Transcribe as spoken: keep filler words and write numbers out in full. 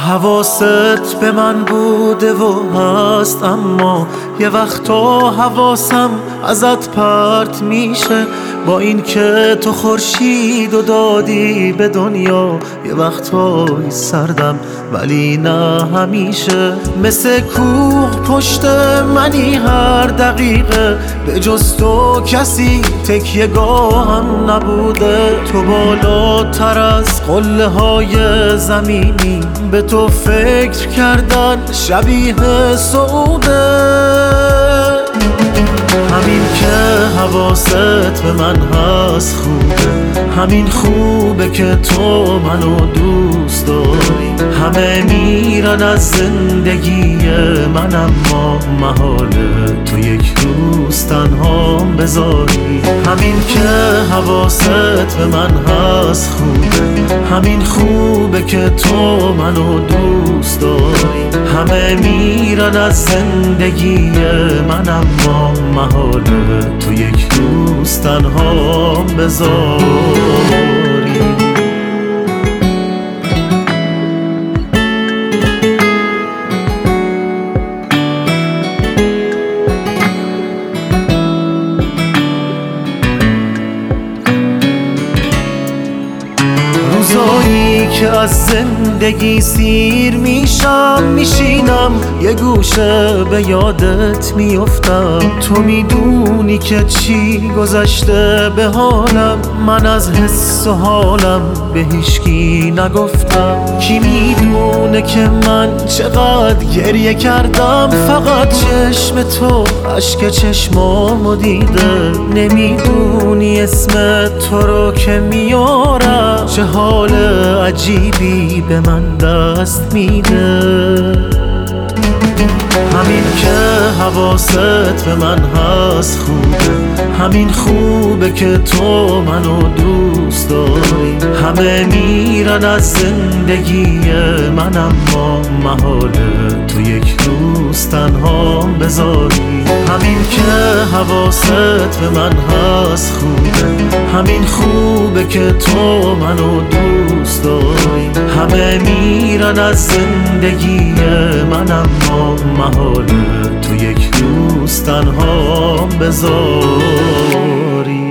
حواست به من بوده و هست، اما یه وقتا حواسم ازت پرت میشه. با این که تو خورشید و دادی به دنیا، یه وقتای سردم ولی نه همیشه. مثل کوه پشت منی هر دقیقه، به جز تو کسی تکیه گاهم نبوده. تو بالاتر از قله های زمینی، به تو فکر کردن شبیه سعوده. همین که حواست به من هست خوبه، همین خوبه که تو منو دوست داری. همه میرن از زندگی من، اما محاله تو یک روز تنهام بذاری. همین که حواست به من هست خوبه، همین خوبه که تو منو دوست داری. همه میرن از زندگی من، اما محاله تو یک روز تنهام بذاری. روزایی که از زندگی سیر میشم، میشینم یه گوشه به یادت میافتم. تو میدونی که چی گذشته به حالم، من از حس و حالم به هیچکی نگفتم. کی میدونه که من چقدر گریه کردم، فقط چشم تو اشک چشمامو دیده. نمیدونی اسم تو رو که میارم، چه حال عجیبی به من دست میده. همین که حواست به من هست خوبه، همین خوبه که تو منو دوست داری. همه میرن از زندگی من، اما محاله تو یک روز تنهام بذاری. همین که حواست به من هست خوبه، همین خوبه که تو منو دوست داری. همه میرن از زندگی من، اما محاله تو یک روز تنهام بذاری.